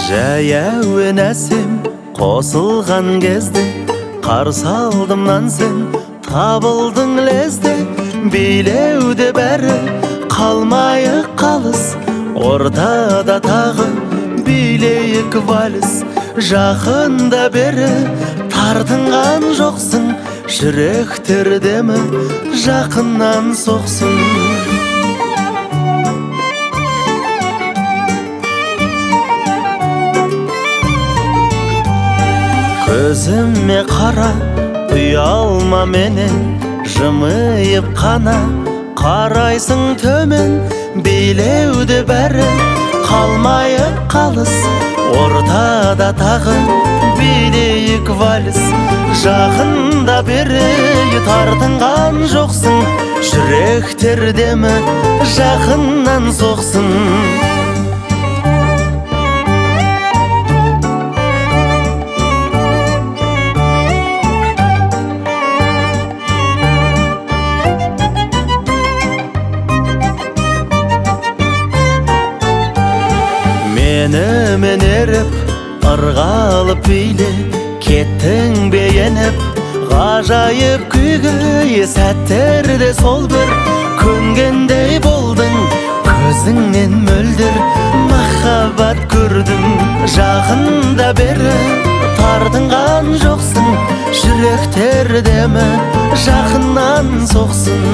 Жаяу әсем қосылған кезде қарсы алдымнан сен табылдың лезде. Билеуде бәрі қалмайық қалыс, ортада тағы билейік вальс. Жақында бері тартынған жоқсың, жүректер демі жақыннан соқсын. Көзіме қара, ұялма менен, жымиып қана қарайсың төмен. Билеуде бәрі қалмайық қалыс, ортада тағы билейік вальс. Жақында бері тартынған жоқсың, жүректер демі жақыннан соқсын. Мені менеріп, ырғалып биле, кеттің бейеніп, ғажайып күйге. Сәттерде сол бір көнгендей болдың, көзіңнен мөлдір махаббат көрдім. Жақында бері тартынған жоқсың, жүректер демі жақыннан соқсын.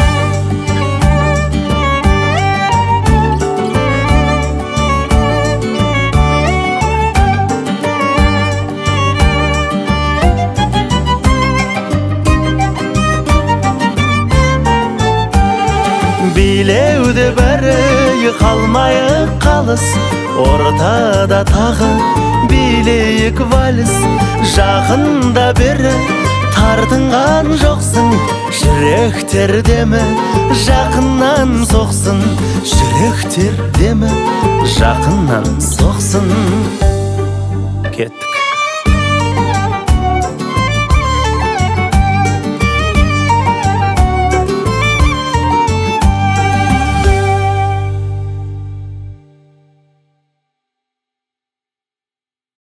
Билеуде бәрі қалмайық қалыс, ортада тағы билейік вальс. Жақында бері тартынған жоқсың, жүректер демі жақыннан соқсын. Жүректер демі жақыннан соқсын. Кеттік.